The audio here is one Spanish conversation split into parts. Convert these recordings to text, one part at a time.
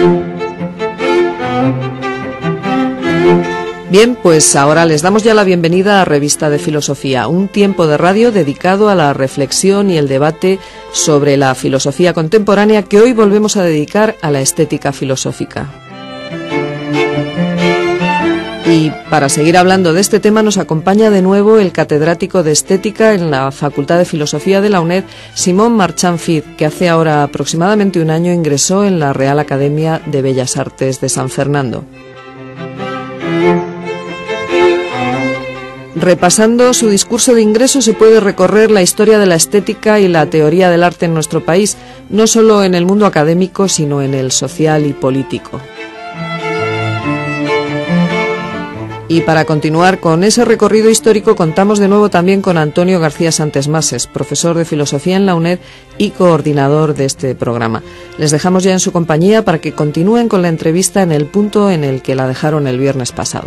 Bien, pues ahora les damos ya la bienvenida a Revista de Filosofía, un tiempo de radio dedicado a la reflexión y el debate sobre la filosofía contemporánea que hoy volvemos a dedicar a la estética filosófica. Y para seguir hablando de este tema nos acompaña de nuevo el catedrático de Estética en la Facultad de Filosofía de la UNED, Simón Marchán Cid, que hace ahora aproximadamente un año ingresó en la Real Academia de Bellas Artes de San Fernando. Repasando su discurso de ingreso se puede recorrer la historia de la estética y la teoría del arte en nuestro país, no solo en el mundo académico, sino en el social y político. Y para continuar con ese recorrido histórico contamos de nuevo también con Antonio García Santesmases, profesor de Filosofía en la UNED y coordinador de este programa. Les dejamos ya en su compañía para que continúen con la entrevista en el punto en el que la dejaron el viernes pasado.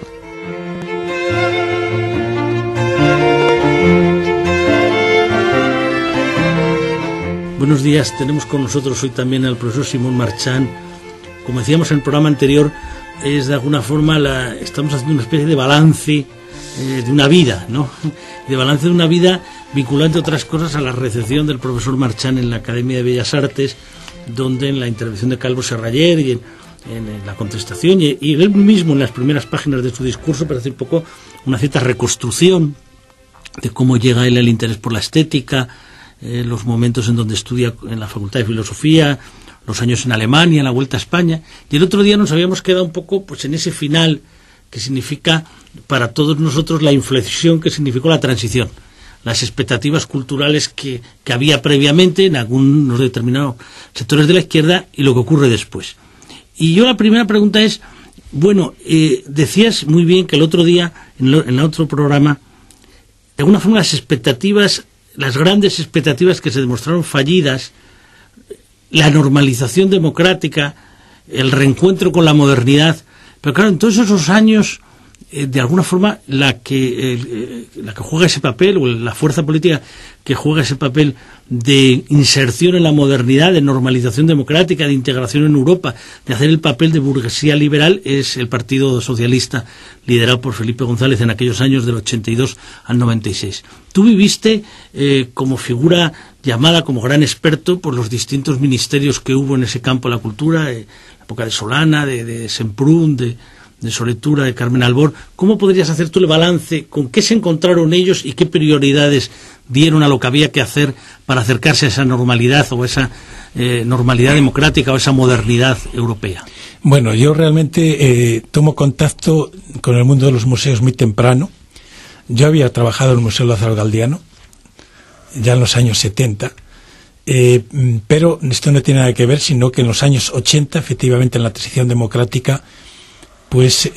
Buenos días, tenemos con nosotros hoy también al profesor Simón Marchán. Como decíamos en el programa anterior, es de alguna forma estamos haciendo una especie de balance de una vida, ¿no? De balance de una vida vinculante otras cosas a la recepción del profesor Marchán en la Academia de Bellas Artes, donde en la intervención de Calvo Serraller y en la contestación y él mismo en las primeras páginas de su discurso parece un poco una cierta reconstrucción de cómo llega él el interés por la estética, los momentos en donde estudia en la Facultad de Filosofía, los años en Alemania, la vuelta a España, y el otro día nos habíamos quedado un poco pues en ese final que significa para todos nosotros la inflexión que significó la transición, las expectativas culturales que había previamente en algunos determinados sectores de la izquierda y lo que ocurre después. Y yo la primera pregunta es, bueno, decías muy bien que el otro día, en el otro programa, de alguna forma las grandes expectativas que se demostraron fallidas, la normalización democrática, el reencuentro con la modernidad, pero claro, en todos esos años, de alguna forma, la que juega ese papel, o la fuerza política que juega ese papel de inserción en la modernidad, de normalización democrática, de integración en Europa, de hacer el papel de burguesía liberal, es el Partido Socialista, liderado por Felipe González en aquellos años del 82 al 96. Tú viviste como figura llamada como gran experto por los distintos ministerios que hubo en ese campo de la cultura, la época de Solana, de Semprún, de Soletura, de Carmen Albor. ¿Cómo podrías hacer tú el balance? ¿Con qué se encontraron ellos y qué prioridades dieron a lo que había que hacer para acercarse a esa normalidad o esa normalidad democrática o esa modernidad europea? Bueno, yo realmente tomo contacto con el mundo de los museos muy temprano. Yo había trabajado en el Museo Lázaro Galdiano ya en los años 70, pero esto no tiene nada que ver, sino que en los años 80, efectivamente en la transición democrática, pues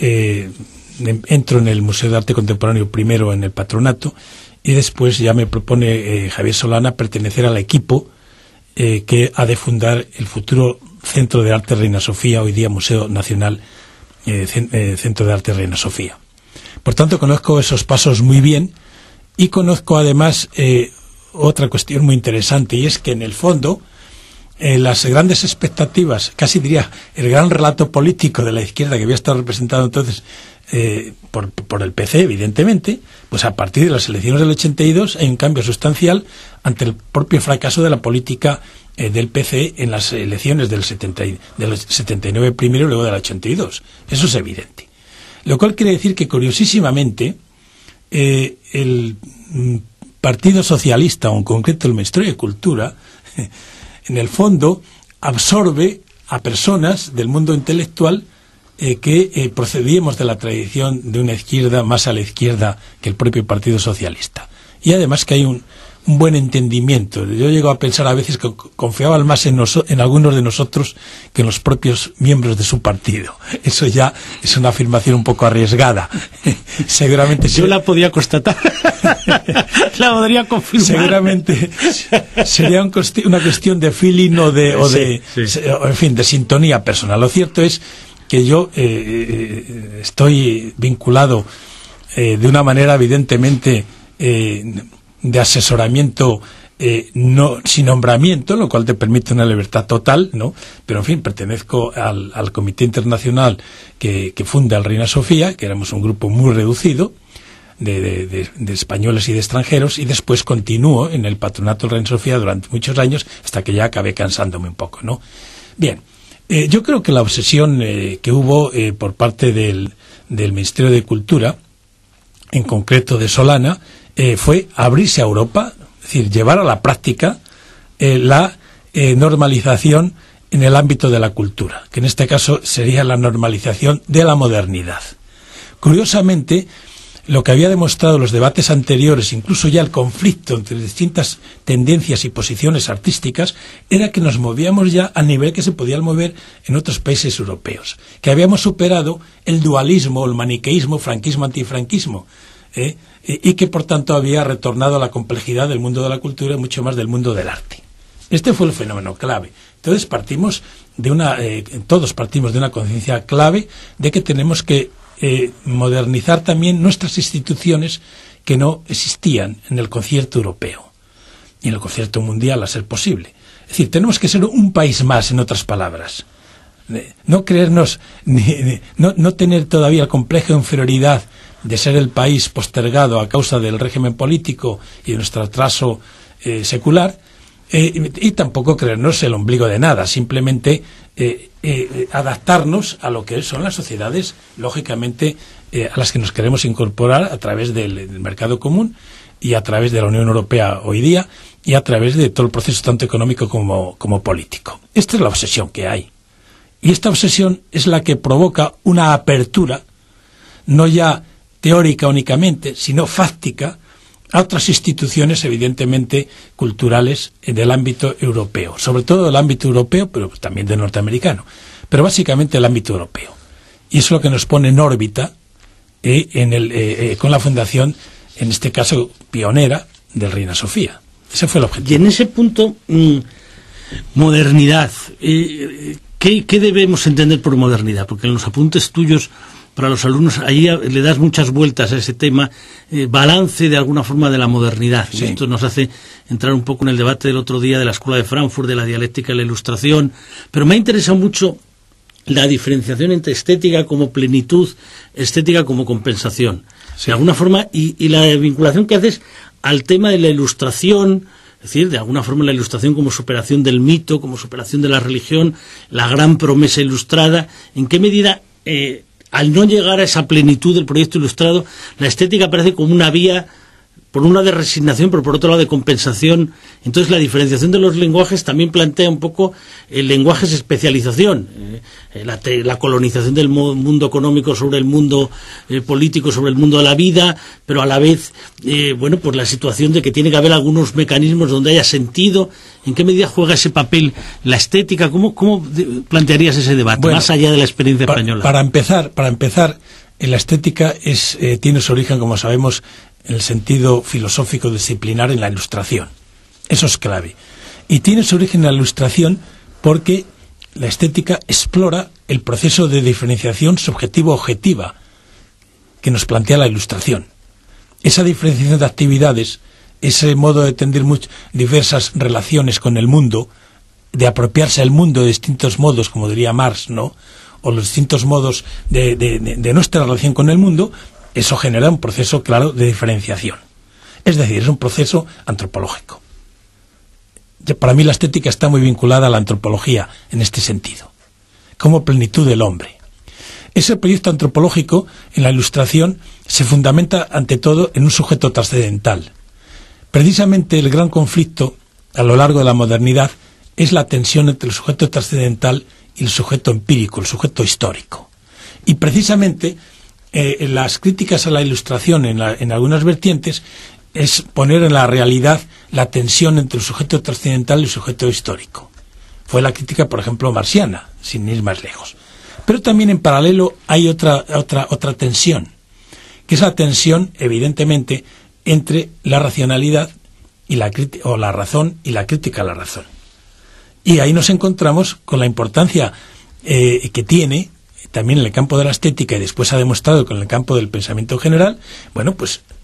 entro en el Museo de Arte Contemporáneo primero en el patronato y después ya me propone Javier Solana pertenecer al equipo que ha de fundar el futuro Centro de Arte Reina Sofía, hoy día Museo Nacional Centro de Arte Reina Sofía. Por tanto, conozco esos pasos muy bien y conozco además otra cuestión muy interesante, y es que en el fondo las grandes expectativas, casi diría el gran relato político de la izquierda que había estado representado entonces por el PC, evidentemente, pues a partir de las elecciones del 82 hay un cambio sustancial ante el propio fracaso de la política del PC en las elecciones del 79 primero y luego del 82. Eso es evidente. Lo cual quiere decir que, curiosísimamente, el Partido Socialista, o en concreto el Ministerio de Cultura, en el fondo absorbe a personas del mundo intelectual que procedíamos de la tradición de una izquierda más a la izquierda que el propio Partido Socialista. Y además que hay un buen entendimiento. Yo llego a pensar a veces que confiaban más en algunos de nosotros que en los propios miembros de su partido. Eso ya es una afirmación un poco arriesgada. Seguramente yo la podía constatar. La podría confirmar. Seguramente sería una cuestión de feeling en fin, de sintonía personal. Lo cierto es que yo estoy vinculado de una manera evidentemente de asesoramiento no sin nombramiento, lo cual te permite una libertad total, ¿no? Pero en fin, pertenezco al Comité Internacional que funda el Reina Sofía, que éramos un grupo muy reducido de españoles y de extranjeros, y después continúo en el patronato del Reina Sofía durante muchos años, hasta que ya acabé cansándome un poco, ¿no? Bien, yo creo que la obsesión que hubo por parte del Ministerio de Cultura, en concreto de Solana, fue abrirse a Europa, es decir, llevar a la práctica la normalización en el ámbito de la cultura, que en este caso sería la normalización de la modernidad. Curiosamente, lo que había demostrado los debates anteriores, incluso ya el conflicto entre distintas tendencias y posiciones artísticas, era que nos movíamos ya al nivel que se podía mover en otros países europeos, que habíamos superado el dualismo, el maniqueísmo, franquismo-antifranquismo, y que por tanto había retornado a la complejidad del mundo de la cultura y mucho más del mundo del arte. Este fue el fenómeno clave. Entonces todos partimos de una conciencia clave de que tenemos que modernizar también nuestras instituciones que no existían en el concierto europeo y en el concierto mundial, a ser posible. Es decir, tenemos que ser un país más, en otras palabras. No creernos, no tener todavía el complejo de inferioridad de ser el país postergado a causa del régimen político y de nuestro atraso secular, y tampoco creernos el ombligo de nada, simplemente adaptarnos a lo que son las sociedades, lógicamente, a las que nos queremos incorporar a través del mercado común y a través de la Unión Europea hoy día y a través de todo el proceso tanto económico como político. Esta es la obsesión que hay. Y esta obsesión es la que provoca una apertura, no ya teórica únicamente, sino fáctica, a otras instituciones evidentemente culturales del ámbito europeo, sobre todo del ámbito europeo, pero también del norteamericano, pero básicamente el ámbito europeo. Y eso es lo que nos pone en órbita con la fundación, en este caso pionera, del Reina Sofía. Ese fue el objetivo. Y en ese punto, modernidad, ¿qué debemos entender por modernidad? Porque en los apuntes tuyos para los alumnos, ahí le das muchas vueltas a ese tema, balance de alguna forma de la modernidad. Sí. Esto nos hace entrar un poco en el debate del otro día de la Escuela de Frankfurt, de la dialéctica y la ilustración, pero me ha interesado mucho la diferenciación entre estética como plenitud, estética como compensación. Sí. De alguna forma, y la vinculación que haces al tema de la ilustración, es decir, de alguna forma la ilustración como superación del mito, como superación de la religión, la gran promesa ilustrada, ¿en qué medida al no llegar a esa plenitud del proyecto ilustrado, la estética aparece como una vía, por un lado de resignación, pero por otro lado de compensación? Entonces la diferenciación de los lenguajes también plantea un poco el lenguaje es especialización, la colonización del mundo económico sobre el mundo político, sobre el mundo de la vida, pero a la vez, pues la situación de que tiene que haber algunos mecanismos donde haya sentido. ¿En qué medida juega ese papel la estética? ¿Cómo plantearías ese debate, más allá de la experiencia española? Para empezar, la estética tiene su origen, como sabemos, en el sentido filosófico disciplinar en la ilustración. Eso es clave. Y tiene su origen en la ilustración porque la estética explora el proceso de diferenciación subjetivo-objetiva que nos plantea la ilustración. Esa diferenciación de actividades, ese modo de tender diversas relaciones con el mundo, de apropiarse del mundo de distintos modos, como diría Marx, ¿no?, o los distintos modos de nuestra relación con el mundo, eso genera un proceso claro de diferenciación. Es decir, es un proceso antropológico. Para mí la estética está muy vinculada a la antropología en este sentido, como plenitud del hombre. Ese proyecto antropológico en la ilustración se fundamenta ante todo en un sujeto trascendental. Precisamente el gran conflicto a lo largo de la modernidad es la tensión entre el sujeto trascendental y el sujeto empírico, el sujeto histórico. Y precisamente las críticas a la ilustración en algunas vertientes es poner en la realidad la tensión entre el sujeto trascendental y el sujeto histórico. Fue la crítica, por ejemplo, marxiana, sin ir más lejos. Pero también en paralelo hay otra tensión, que es la tensión, evidentemente, entre la racionalidad y la razón y la crítica a la razón. Y ahí nos encontramos con la importancia que tiene también en el campo de la estética, y después ha demostrado con el campo del pensamiento general,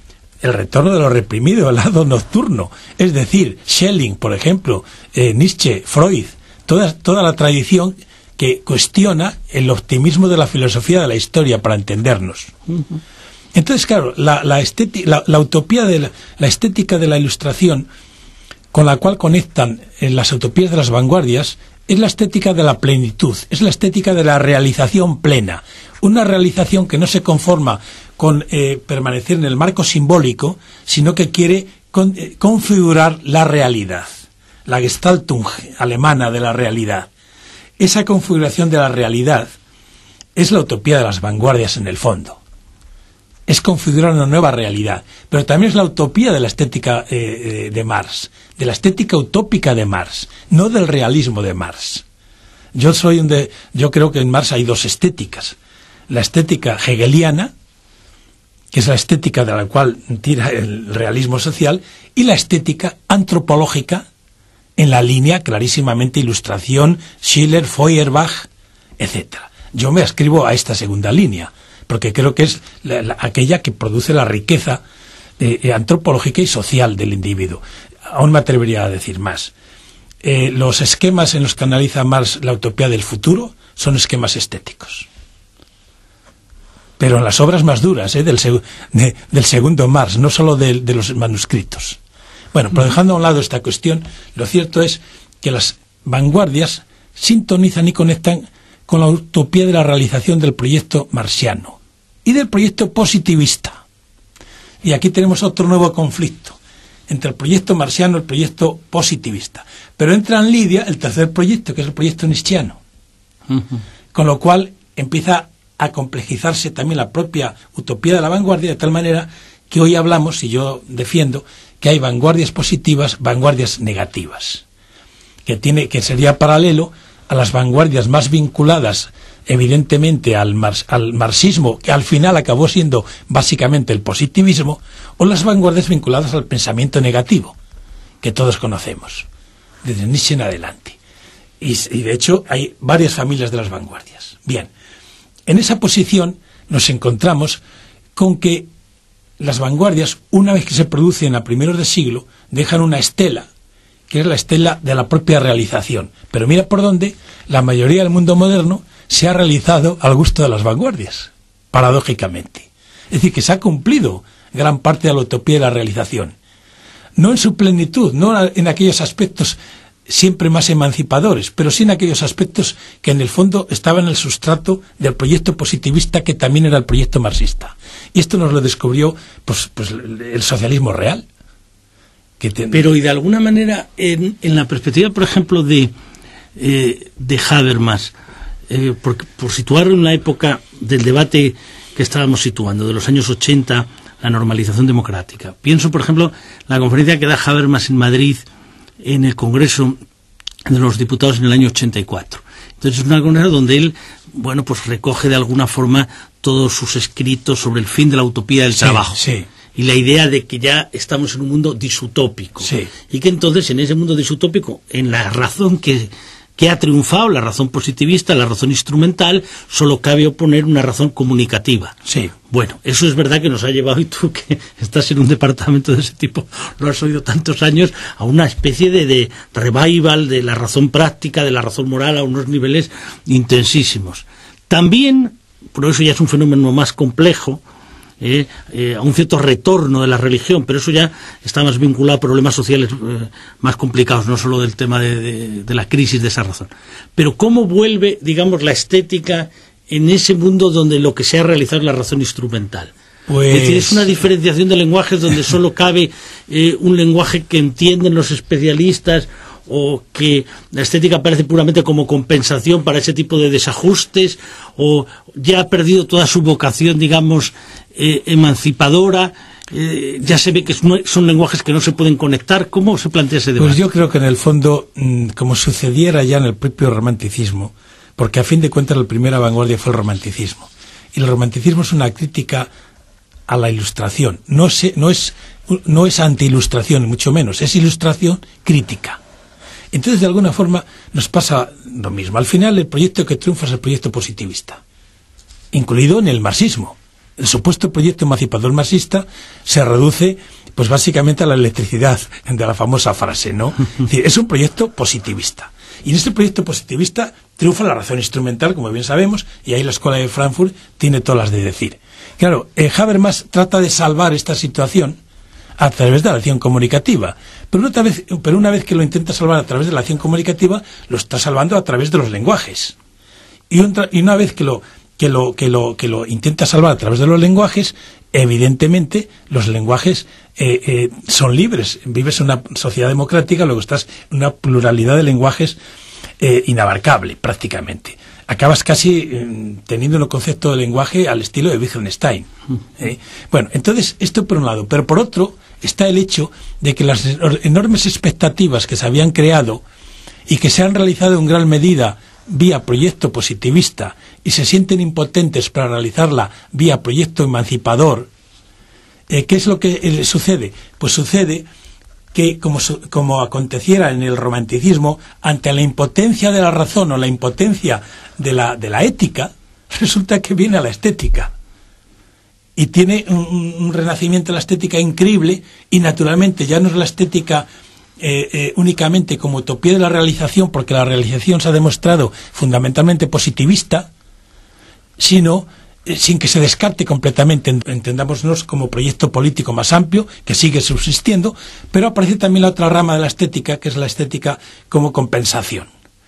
el retorno de lo reprimido, el lado nocturno. Es decir, Schelling, por ejemplo, Nietzsche, Freud, toda la tradición que cuestiona el optimismo de la filosofía de la historia para entendernos. Entonces, claro, la utopía de la estética de la Ilustración, con la cual conectan las utopías de las vanguardias, es la estética de la plenitud, es la estética de la realización plena. Una realización que no se conforma con permanecer en el marco simbólico, sino que quiere configurar la realidad, la Gestaltung alemana de la realidad. Esa configuración de la realidad es la utopía de las vanguardias en el fondo. Es configurar una nueva realidad, pero también es la utopía de la estética de Marx, de la estética utópica de Marx, no del realismo de Marx. Yo creo que en Marx hay dos estéticas: la estética hegeliana, que es la estética de la cual tira el realismo social, y la estética antropológica, en la línea clarísimamente Ilustración, Schiller, Feuerbach, etc. Yo me ascribo a esta segunda línea, porque creo que es aquella que produce la riqueza antropológica y social del individuo. Aún me atrevería a decir más. Los esquemas en los que analiza Marx la utopía del futuro son esquemas estéticos. Pero en las obras más duras del segundo Marx, no solo de los manuscritos. Bueno, pero dejando a un lado esta cuestión, lo cierto es que las vanguardias sintonizan y conectan con la utopía de la realización del proyecto marxiano y del proyecto positivista. Y aquí tenemos otro nuevo conflicto entre el proyecto marxiano y el proyecto positivista. Pero entra en lidia el tercer proyecto, que es el proyecto nietzscheano. Con lo cual empieza a complejizarse también la propia utopía de la vanguardia, de tal manera que hoy hablamos, y yo defiendo, que hay vanguardias positivas, vanguardias negativas, que sería paralelo a las vanguardias más vinculadas evidentemente al marxismo, que al final acabó siendo básicamente el positivismo, o las vanguardias vinculadas al pensamiento negativo, que todos conocemos, desde Nietzsche en adelante. Y de hecho hay varias familias de las vanguardias. Bien, en esa posición nos encontramos con que las vanguardias, una vez que se producen a primeros de siglo, dejan una estela, que es la estela de la propia realización. Pero mira por dónde la mayoría del mundo moderno se ha realizado al gusto de las vanguardias, paradójicamente. Es decir, que se ha cumplido gran parte de la utopía de la realización. No en su plenitud, no en aquellos aspectos siempre más emancipadores, pero sí en aquellos aspectos que en el fondo estaban en el sustrato del proyecto positivista, que también era el proyecto marxista. Y esto nos lo descubrió pues el socialismo real. Pero y de alguna manera, en la perspectiva, por ejemplo, de Habermas, por situarlo en la época del debate que estábamos situando, de los años 80, la normalización democrática. Pienso, por ejemplo, la conferencia que da Habermas en Madrid, en el Congreso de los Diputados en el año 84. Entonces es una conferencia donde él, pues recoge de alguna forma todos sus escritos sobre el fin de la utopía del trabajo. Sí. Y la idea de que ya estamos en un mundo disutópico. Sí. Y que entonces en ese mundo disutópico, en la razón que ha triunfado, la razón positivista, la razón instrumental, solo cabe oponer una razón comunicativa. Sí. Bueno, eso es verdad que nos ha llevado, y tú que estás en un departamento de ese tipo, lo has oído tantos años, a una especie de revival de la razón práctica, de la razón moral, a unos niveles intensísimos. También, por eso ya es un fenómeno más complejo, a un cierto retorno de la religión, pero eso ya está más vinculado a problemas sociales más complicados, no solo del tema de la crisis de esa razón. Pero ¿cómo vuelve, digamos, la estética en ese mundo donde lo que se ha realizado es la razón instrumental? Es decir, es una diferenciación de lenguajes donde solo cabe un lenguaje que entienden los especialistas, o que la estética parece puramente como compensación para ese tipo de desajustes, o ya ha perdido toda su vocación, digamos, emancipadora. Ya se ve que son lenguajes que no se pueden conectar. ¿Cómo se plantea ese debate? Pues yo creo que en el fondo, como sucediera ya en el propio romanticismo, porque a fin de cuentas la primera vanguardia fue el romanticismo, y el romanticismo es una crítica a la ilustración, no es anti-ilustración, mucho menos, es ilustración crítica. Entonces, de alguna forma, nos pasa lo mismo. Al final, el proyecto que triunfa es el proyecto positivista, incluido en el marxismo. el supuesto proyecto emancipador marxista se reduce pues básicamente a la electricidad, de la famosa frase, ¿no? Es decir, es un proyecto positivista. Y en este proyecto positivista triunfa la razón instrumental, como bien sabemos, y ahí la Escuela de Frankfurt tiene todas las de decir. Claro, Habermas trata de salvar esta situación a través de la acción comunicativa, pero una vez que lo intenta salvar a través de la acción comunicativa, lo está salvando a través de los lenguajes. Y una vez que lo intenta salvar a través de los lenguajes, evidentemente los lenguajes son libres. Vives en una sociedad democrática, luego estás en una pluralidad de lenguajes inabarcable prácticamente. Acabas casi teniendo un concepto de lenguaje al estilo de Wittgenstein. Bueno, entonces esto por un lado, pero por otro está el hecho de que las enormes expectativas que se habían creado y que se han realizado en gran medida vía proyecto positivista y se sienten impotentes para realizarla vía proyecto emancipador, ¿qué es lo que sucede? Pues sucede que, como aconteciera en el romanticismo, ante la impotencia de la razón o la impotencia de la ética, resulta que viene a la estética. Y tiene un renacimiento de la estética increíble, y naturalmente ya no es la estética únicamente como utopía de la realización, porque la realización se ha demostrado fundamentalmente positivista, sino sin que se descarte completamente, entendámonos como proyecto político más amplio, que sigue subsistiendo, pero aparece también la otra rama de la estética, que es la estética como compensación,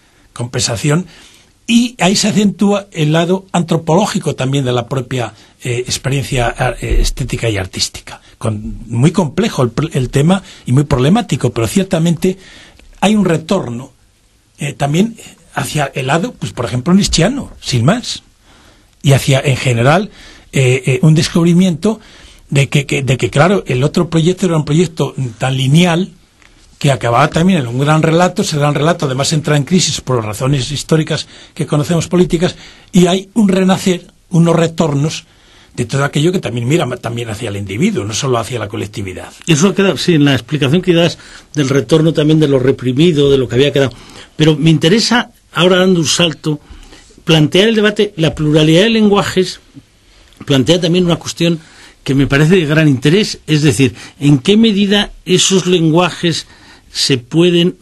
y ahí se acentúa el lado antropológico también de la propia experiencia estética y artística. Muy complejo el tema y muy problemático, pero ciertamente hay un retorno también hacia el lado, pues por ejemplo, nietzscheano, sin más, y hacia, en general, un descubrimiento de que, claro, el otro proyecto era un proyecto tan lineal que acababa también en un gran relato. Ese gran relato además entra en crisis por razones históricas que conocemos, políticas, y hay un renacer, unos retornos de todo aquello que también mira también hacia el individuo, no solo hacia la colectividad. Eso queda, sí, en la explicación que das del retorno también de lo reprimido, de lo que había quedado. Pero me interesa, ahora dando un salto, plantear el debate. La pluralidad de lenguajes plantea también una cuestión que me parece de gran interés, es decir, en qué medida esos lenguajes se pueden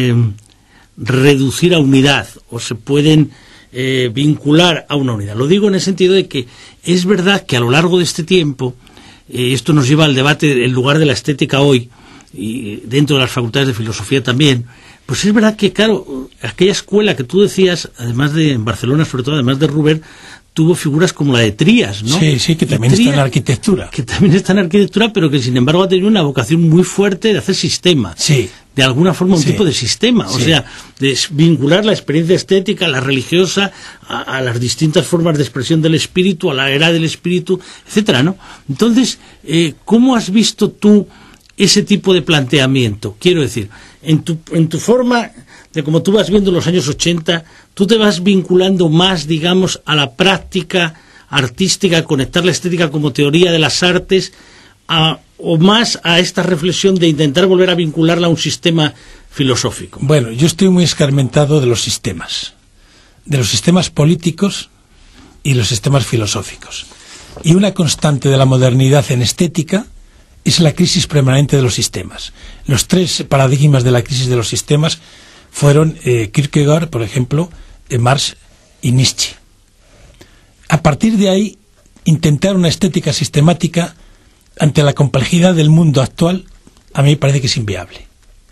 reducir a unidad o se pueden vincular a una unidad. Lo digo en el sentido de que es verdad que a lo largo de este tiempo, esto nos lleva al debate el lugar de la estética hoy, y dentro de las facultades de filosofía también, pues es verdad que, claro, aquella escuela que tú decías, además de en Barcelona, sobre todo, además de Rubert, tuvo figuras como la de Trías, ¿no? Sí, que también está en la arquitectura. Que también está en arquitectura, pero que sin embargo ha tenido una vocación muy fuerte de hacer sistema. Sí. De alguna forma un tipo de sistema, o sea, de vincular la experiencia estética, la religiosa, a las distintas formas de expresión del espíritu, a la era del espíritu, etcétera, ¿no? Entonces, ¿cómo has visto tú ese tipo de planteamiento? Quiero decir, en tu forma de como tú vas viendo los años 80, tú te vas vinculando más, digamos, a la práctica artística, a conectar la estética como teoría de las artes, o más a esta reflexión de intentar volver a vincularla a un sistema filosófico. Bueno, yo estoy muy escarmentado de los sistemas políticos y los sistemas filosóficos. Y una constante de la modernidad en estética es la crisis permanente de los sistemas. Los tres paradigmas de la crisis de los sistemas fueron Kierkegaard, por ejemplo, Marx y Nietzsche. A partir de ahí, intentar una estética sistemática ante la complejidad del mundo actual, a mí me parece que es inviable.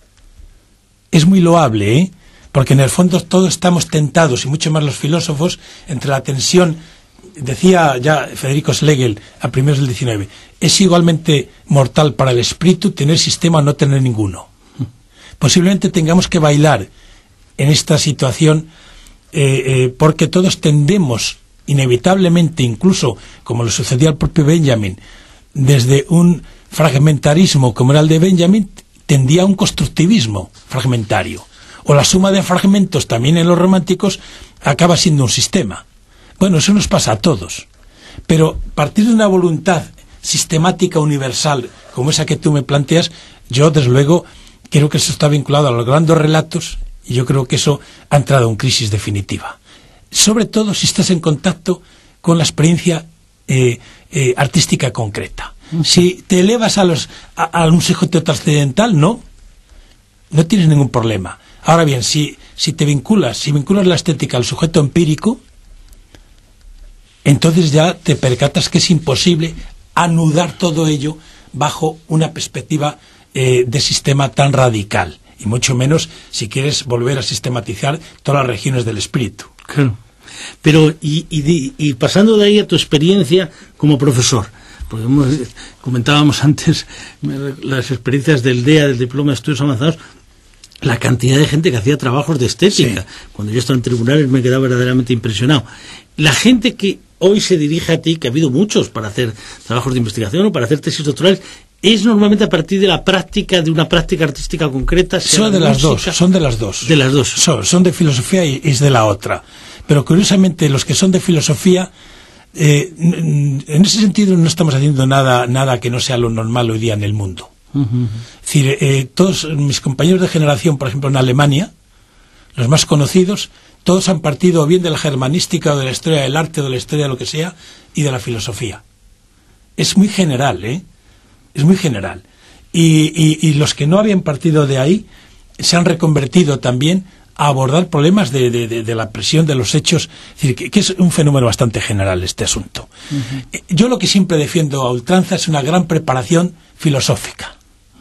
Es muy loable, porque en el fondo todos estamos tentados, y mucho más los filósofos, entre la tensión. Decía ya Federico Schlegel a primeros del XIX, es igualmente mortal para el espíritu tener sistema o no tener ninguno. Posiblemente tengamos que bailar en esta situación porque todos tendemos inevitablemente, incluso como le sucedió al propio Benjamin, desde un fragmentarismo como era el de Benjamin, tendía a un constructivismo fragmentario, o la suma de fragmentos también en los románticos acaba siendo un sistema. Bueno, eso nos pasa a todos, pero a partir de una voluntad sistemática universal como esa que tú me planteas, yo desde luego creo que eso está vinculado a los grandes relatos, y yo creo que eso ha entrado en crisis definitiva, sobre todo si estás en contacto con la experiencia artística concreta. Si te elevas a un sujeto trascendental, no tienes ningún problema. Ahora bien, si vinculas la estética al sujeto empírico, entonces ya te percatas que es imposible anudar todo ello bajo una perspectiva de sistema tan radical, y mucho menos si quieres volver a sistematizar todas las regiones del espíritu. Claro. Pero, y pasando de ahí a tu experiencia como profesor, porque comentábamos antes las experiencias del DEA, del Diploma de Estudios Avanzados, la cantidad de gente que hacía trabajos de estética. Sí. Cuando yo estaba en tribunales me quedaba verdaderamente impresionado. La gente que hoy se dirige a ti, que ha habido muchos para hacer trabajos de investigación o para hacer tesis doctorales, es normalmente a partir de la práctica, de una práctica artística concreta. Son de las dos. De las dos. Son de filosofía y es de la otra. Pero curiosamente los que son de filosofía, en ese sentido no estamos haciendo nada que no sea lo normal hoy día en el mundo. Es decir, todos mis compañeros de generación, por ejemplo en Alemania, los más conocidos, todos han partido bien de la germanística o de la historia del arte o de la historia de lo que sea y de la filosofía. Es muy general, es muy general. Y los que no habían partido de ahí se han reconvertido también a abordar problemas de la presión de los hechos. Es decir, que es un fenómeno bastante general este asunto. Yo lo que siempre defiendo a ultranza es una gran preparación filosófica,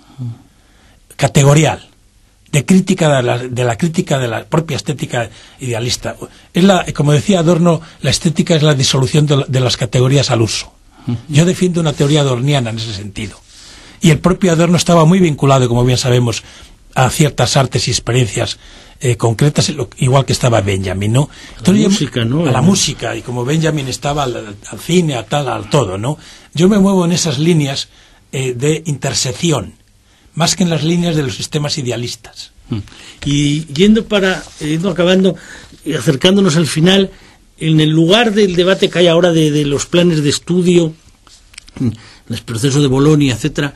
categorial, de crítica de la crítica de la propia estética idealista. Como decía Adorno, la estética es la disolución de las categorías al uso. Yo defiendo una teoría adorniana en ese sentido. Y el propio Adorno estaba muy vinculado, como bien sabemos, a ciertas artes y experiencias concretas, igual que estaba Benjamin, ¿no? Entonces, a la música, y como Benjamin estaba al cine, a todo, ¿no? Yo me muevo en esas líneas de intersección, más que en las líneas de los sistemas idealistas. Y yendo acabando, acercándonos al final, en el lugar del debate que hay ahora de los planes de estudio, el proceso de Bolonia, etcétera,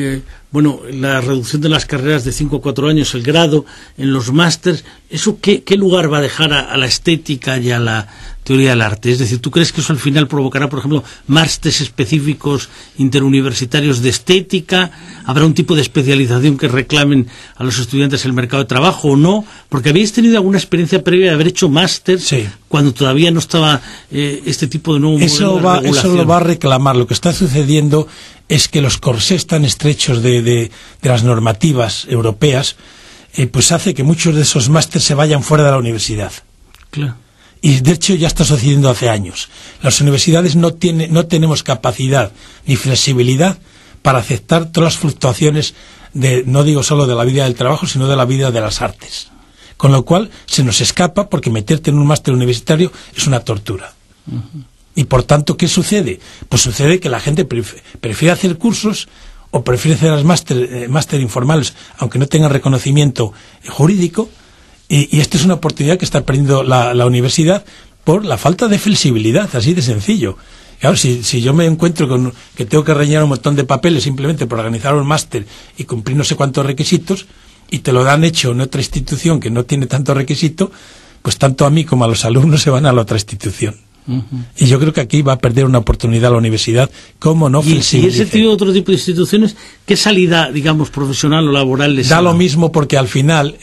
la reducción de las carreras de 5 a 4 años, el grado en los másters, ¿eso qué lugar va a dejar a la estética y a la teoría del arte? Es decir, ¿tú crees que eso al final provocará, por ejemplo, másters específicos interuniversitarios de estética? ¿Habrá un tipo de especialización que reclamen a los estudiantes el mercado de trabajo o no? Porque habéis tenido alguna experiencia previa de haber hecho másters, sí, cuando todavía no estaba este tipo de nuevo modelo de regulación. Eso lo va a reclamar. Lo que está sucediendo es que los corsés tan estrechos de las normativas europeas pues hace que muchos de esos másters se vayan fuera de la universidad. Claro. Y de hecho ya está sucediendo hace años. Las universidades no tenemos capacidad ni flexibilidad para aceptar todas las fluctuaciones no digo solo de la vida del trabajo, sino de la vida de las artes. Con lo cual se nos escapa, porque meterte en un máster universitario es una tortura. Y por tanto, ¿qué sucede? Pues sucede que la gente prefiere hacer cursos o prefiere hacer las máster informales, aunque no tengan reconocimiento jurídico, y esta es una oportunidad que está perdiendo la universidad por la falta de flexibilidad, así de sencillo. Claro, si yo me encuentro con que tengo que rellenar un montón de papeles simplemente por organizar un máster y cumplir no sé cuántos requisitos, y te lo dan hecho en otra institución que no tiene tanto requisito, pues tanto a mí como a los alumnos se van a la otra institución. Y yo creo que aquí va a perder una oportunidad la universidad, como no flexibilice. ¿Y ese tipo de otro tipo de instituciones, qué salida, digamos, profesional o laboral les da? Lo mismo, porque al final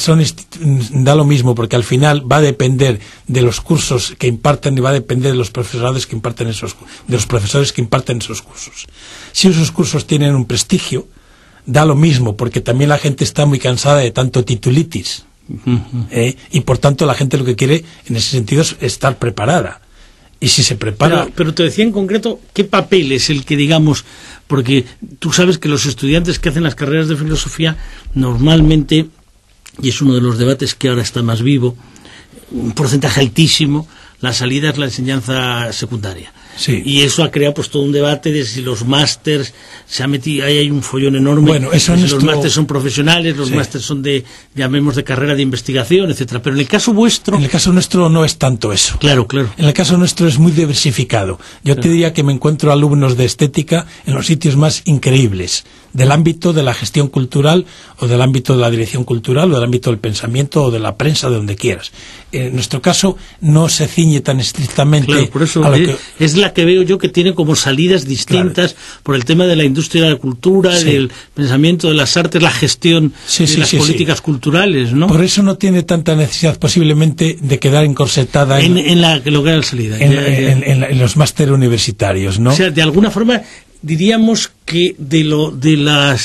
va a depender de los cursos que imparten y va a depender de los profesores que imparten esos cursos. Si esos cursos tienen un prestigio, da lo mismo, porque también la gente está muy cansada de tanto titulitis. Y por tanto la gente lo que quiere en ese sentido es estar preparada. Y si se prepara... Pero te decía en concreto, ¿qué papel es el que, digamos, porque tú sabes que los estudiantes que hacen las carreras de filosofía normalmente, y es uno de los debates que ahora está más vivo, un porcentaje altísimo, la salida es la enseñanza secundaria. Sí. Y eso ha creado pues todo un debate de si los másters se ha metido, ahí hay un follón enorme. Bueno, eso si los másters son profesionales, los másters son llamemos de carrera de investigación, etcétera. Pero en el caso vuestro... En el caso nuestro no es tanto eso. Claro, claro. En el caso nuestro es muy diversificado. Yo te diría que me encuentro alumnos de estética en los sitios más increíbles, del ámbito de la gestión cultural o del ámbito de la dirección cultural o del ámbito del pensamiento o de la prensa, de donde quieras. En nuestro caso no se ciñe tan estrictamente. Claro, por eso es la que veo yo que tiene como salidas distintas, claro, por el tema de la industria de la cultura, sí, del pensamiento de las artes, la gestión de las políticas culturales, ¿no? Por eso no tiene tanta necesidad posiblemente de quedar encorsetada en lo que era la salida. En los máster universitarios, ¿no? O sea, de alguna forma diríamos que de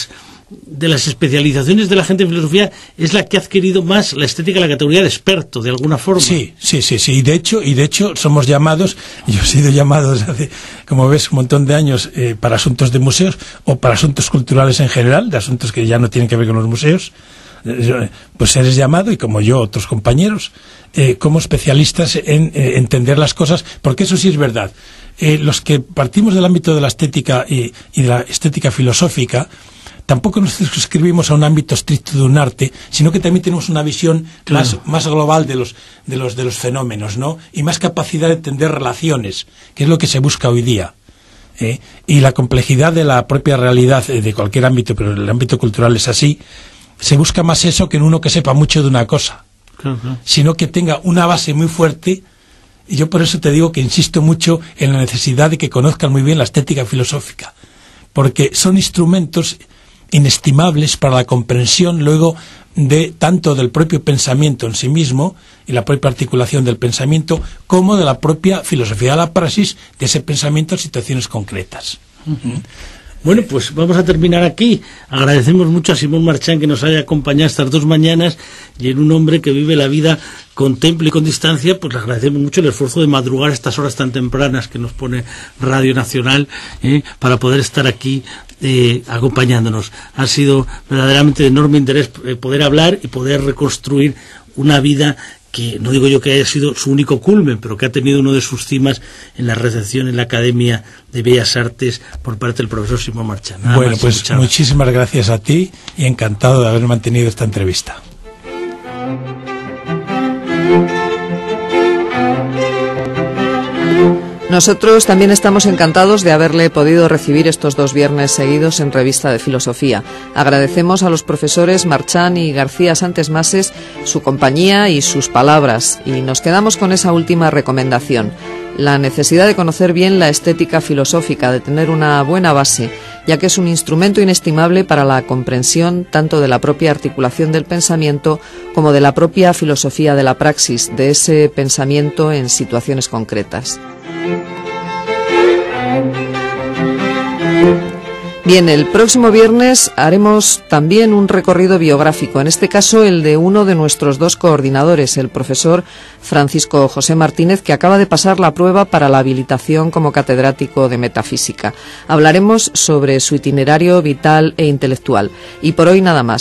las especializaciones de la gente en filosofía es la que ha adquirido más la estética, la categoría de experto, de alguna forma. Sí. Y de hecho somos llamados, yo he sido llamado desde hace, como ves, un montón de años para asuntos de museos o para asuntos culturales en general, de asuntos que ya no tienen que ver con los museos. Pues eres llamado, y como yo, otros compañeros, como especialistas en entender las cosas, porque eso sí es verdad. Los que partimos del ámbito de la estética y de la estética filosófica, tampoco nos circunscribimos a un ámbito estricto de un arte, sino que también tenemos una visión, claro, más global de los fenómenos, ¿no? Y más capacidad de entender relaciones, que es lo que se busca hoy día. Y la complejidad de la propia realidad de cualquier ámbito, pero en el ámbito cultural es así, se busca más eso que en uno que sepa mucho de una cosa, claro, sino que tenga una base muy fuerte. Y yo por eso te digo que insisto mucho en la necesidad de que conozcan muy bien la estética filosófica, porque son instrumentos inestimables para la comprensión luego de tanto del propio pensamiento en sí mismo y la propia articulación del pensamiento, como de la propia filosofía de la praxis de ese pensamiento en situaciones concretas. Bueno, pues vamos a terminar aquí. Agradecemos mucho a Simón Marchán que nos haya acompañado estas 2 mañanas, y en un hombre que vive la vida con temple y con distancia, pues le agradecemos mucho el esfuerzo de madrugar a estas horas tan tempranas que nos pone Radio Nacional para poder estar aquí acompañándonos. Ha sido verdaderamente de enorme interés poder hablar y poder reconstruir una vida que no digo yo que haya sido su único culmen, pero que ha tenido uno de sus cimas en la recepción en la Academia de Bellas Artes por parte del profesor Simón Marchán. Bueno, pues muchísimas gracias a ti y encantado de haber mantenido esta entrevista. Nosotros también estamos encantados de haberle podido recibir estos 2 viernes seguidos en Revista de Filosofía. Agradecemos a los profesores Marchán y García Santes Mases su compañía y sus palabras, y nos quedamos con esa última recomendación: la necesidad de conocer bien la estética filosófica, de tener una buena base, ya que es un instrumento inestimable para la comprensión tanto de la propia articulación del pensamiento como de la propia filosofía de la praxis, de ese pensamiento en situaciones concretas. Bien, el próximo viernes haremos también un recorrido biográfico, en este caso el de uno de nuestros 2 coordinadores, el profesor Francisco José Martínez, que acaba de pasar la prueba para la habilitación como catedrático de metafísica. Hablaremos sobre su itinerario vital e intelectual. Y por hoy nada más.